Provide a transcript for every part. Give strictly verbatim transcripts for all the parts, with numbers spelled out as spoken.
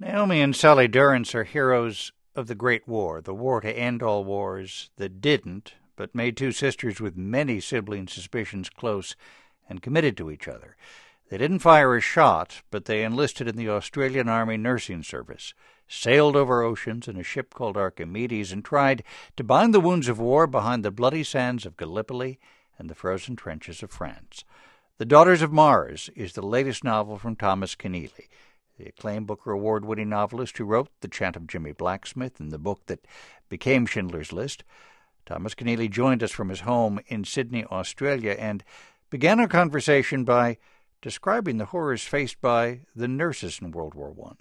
Naomi and Sally Durrance are heroes of the Great War, the war to end all wars that didn't, but made two sisters with many sibling suspicions close and committed to each other. They didn't fire a shot, but they enlisted in the Australian Army Nursing Service, sailed over oceans in a ship called Archimedes, and tried to bind the wounds of war behind the bloody sands of Gallipoli and the frozen trenches of France. The Daughters of Mars is the latest novel from Thomas Keneally, the acclaimed Booker Award-winning novelist who wrote The Chant of Jimmy Blacksmith and the book that became Schindler's List. Thomas Keneally joined us from his home in Sydney, Australia, and began our conversation by describing the horrors faced by the nurses in World War One.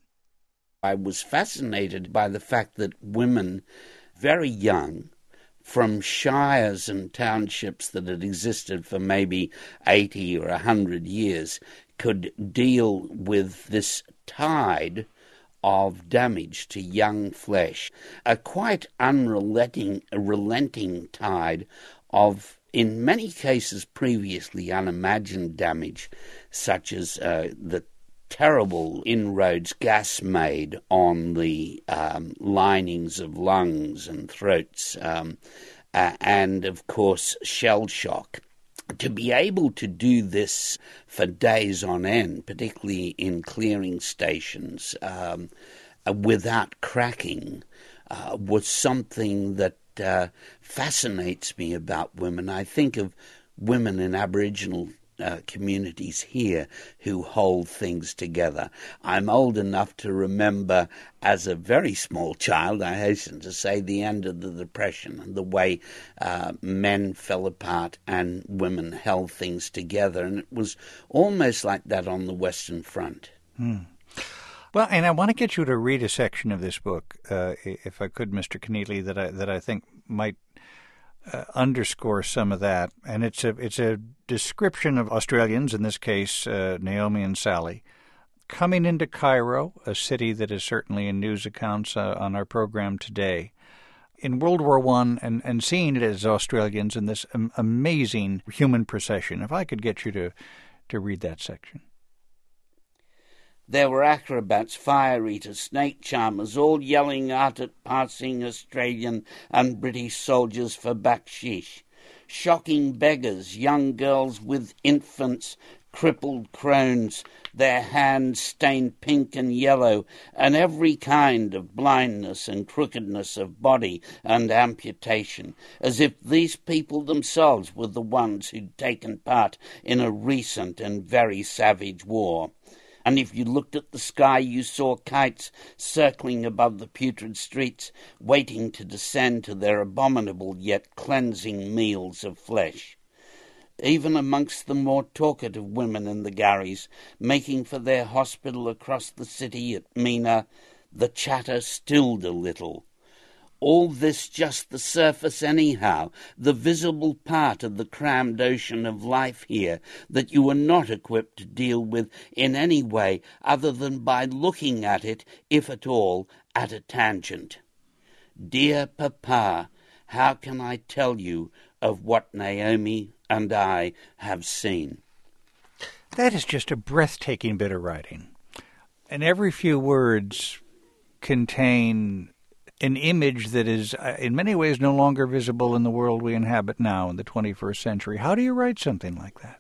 I was fascinated by the fact that women, very young, from shires and townships that had existed for maybe eighty or one hundred years, could deal with this tide of damage to young flesh, a quite unrelenting relenting tide of, in many cases, previously unimagined damage, such as uh, the terrible inroads gas made on the um, linings of lungs and throats, um, uh, and, of course, shell shock. To be able to do this for days on end, particularly in clearing stations, um, uh, without cracking, uh, was something that uh, fascinates me about women. I think of women in Aboriginal Uh, communities here who hold things together. I'm old enough to remember, as a very small child, I hasten to say, the end of the Depression and the way uh, men fell apart and women held things together. And it was almost like that on the Western Front. Hmm. Well, and I want to get you to read a section of this book, uh, if I could, Mister Keneally, that I, that I think might Uh, underscore some of that, and it's a it's a description of Australians, in this case uh, Naomi and Sally, coming into Cairo, a city that is certainly in news accounts uh, on our program today, in World War One, and, and seeing it as Australians in this um, amazing human procession. If I could get you to, to read that section. There were acrobats, fire eaters, snake charmers, all yelling out at passing Australian and British soldiers for bakshish. Shocking beggars, young girls with infants, crippled crones, their hands stained pink and yellow, and every kind of blindness and crookedness of body and amputation, as if these people themselves were the ones who'd taken part in a recent and very savage war. And if you looked at the sky, you saw kites circling above the putrid streets, waiting to descend to their abominable yet cleansing meals of flesh. Even amongst the more talkative women in the gharries, making for their hospital across the city at Mina, the chatter stilled a little. All this just the surface anyhow, the visible part of the crammed ocean of life here that you were not equipped to deal with in any way other than by looking at it, if at all, at a tangent. Dear Papa, how can I tell you of what Naomi and I have seen? That is just a breathtaking bit of writing. And every few words contain an image that is uh, in many ways no longer visible in the world we inhabit now in the twenty-first century. How do you write something like that?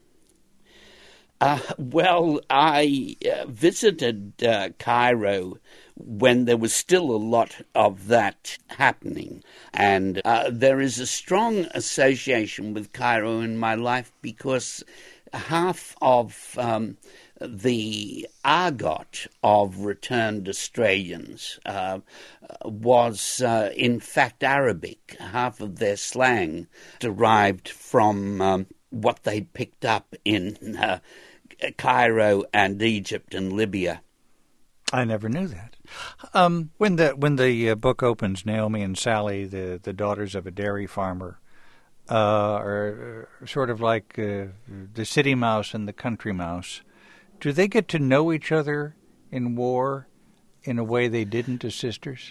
Uh, well, I uh, visited uh, Cairo when there was still a lot of that happening. And uh, there is a strong association with Cairo in my life because half of um, the argot of returned Australians uh, was uh, in fact Arabic. Half of their slang derived from um, what they picked up in uh, Cairo and Egypt and Libya. I never knew that. Um, when the when the uh, book opens, Naomi and Sally, the, the daughters of a dairy farmer, uh, are sort of like uh, the city mouse and the country mouse. Do they get to know each other in war in a way they didn't as sisters?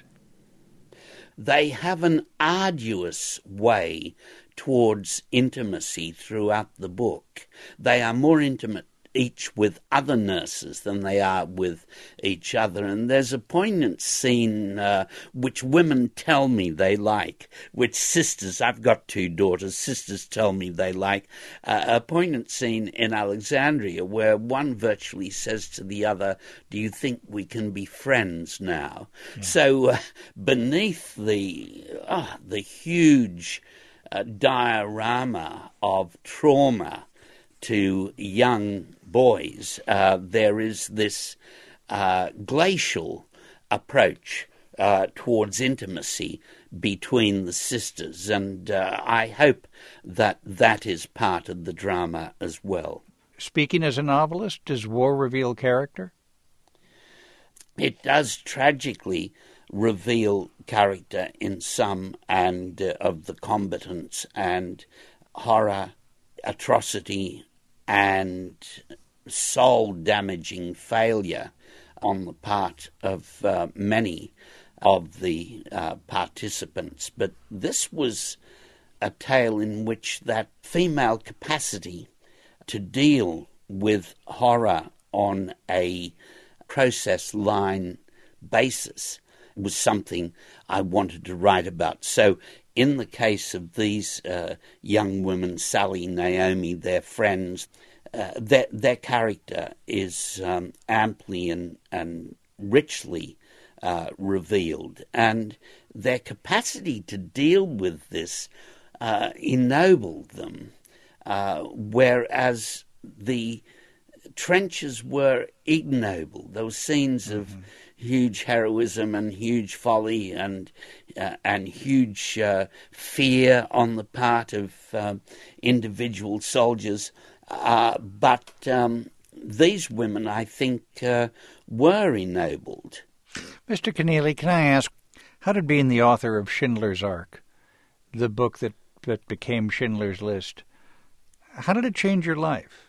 They have an arduous way towards intimacy throughout the book. They are more intimate each with other nurses than they are with each other. And there's a poignant scene uh, which women tell me they like, which sisters, I've got two daughters, sisters tell me they like, uh, a poignant scene in Alexandria where one virtually says to the other, do you think we can be friends now? Yeah. So uh, beneath the, uh, the huge uh, diorama of trauma to young boys, uh, there is this uh, glacial approach uh, towards intimacy between the sisters, and uh, I hope that that is part of the drama as well. Speaking as a novelist, does war reveal character? It does tragically reveal character in some, and uh, of the combatants, and horror, atrocity, and soul-damaging failure on the part of uh, many of the uh, participants. But this was a tale in which that female capacity to deal with horror on a process line basis was something I wanted to write about. So in the case of these uh, young women, Sally, Naomi, their friends, uh, their, their character is um, amply and, and richly uh, revealed. And their capacity to deal with this uh, ennobled them, uh, whereas the trenches were ignoble. There were scenes of mm-hmm. huge heroism and huge folly and uh, and huge uh, fear on the part of um, individual soldiers. Uh, but um, these women, I think, uh, were ennobled. Mister Keneally, can I ask, how did being the author of Schindler's Ark, the book that, that became Schindler's List, how did it change your life?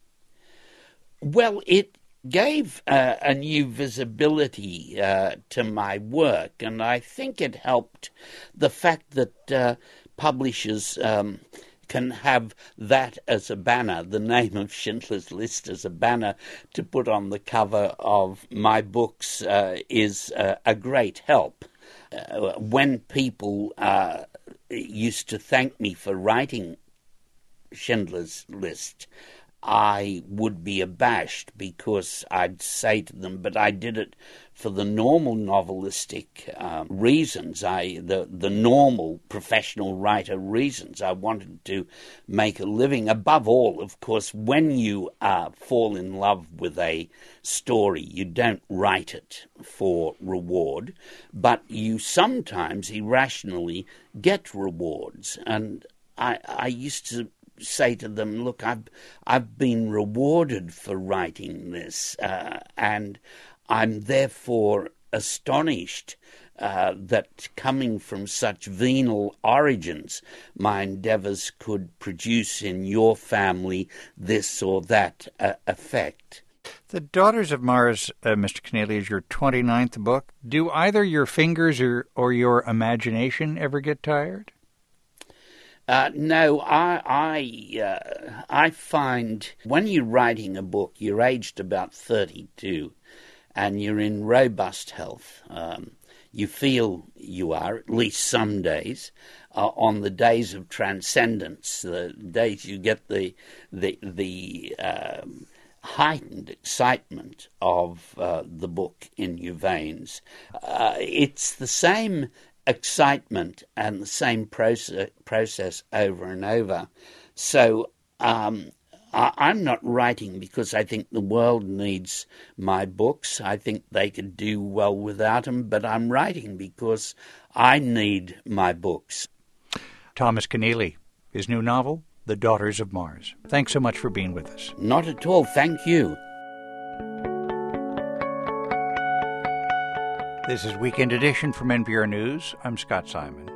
Well, it gave uh, a new visibility uh, to my work, and I think it helped the fact that uh, publishers um, can have that as a banner, the name of Schindler's List as a banner to put on the cover of my books uh, is uh, a great help. Uh, when people uh, used to thank me for writing Schindler's List, I would be abashed because I'd say to them, but I did it for the normal novelistic uh, reasons, I the, the normal professional writer reasons. I wanted to make a living. Above all, of course, when you uh, fall in love with a story, you don't write it for reward, but you sometimes irrationally get rewards. And I, I used to say to them, look, I've, I've been rewarded for writing this, uh, and I'm therefore astonished uh, that coming from such venal origins, my endeavours could produce in your family this or that uh, effect. The Daughters of Mars, uh, Mister Keneally, is your twenty-ninth book. Do either your fingers or, or your imagination ever get tired? Uh, no, I I, uh, I find when you're writing a book, you're aged about thirty-two, and you're in robust health. Um, you feel you are, at least some days. Uh, on the days of transcendence, the days you get the the the um, heightened excitement of uh, the book in your veins. Uh, it's the same excitement and the same process, process over and over. So um, I, I'm not writing because I think the world needs my books. I think they could do well without them, but I'm writing because I need my books. Thomas Keneally, his new novel, The Daughters of Mars. Thanks so much for being with us. Not at all. Thank you. This is Weekend Edition from N P R News. I'm Scott Simon.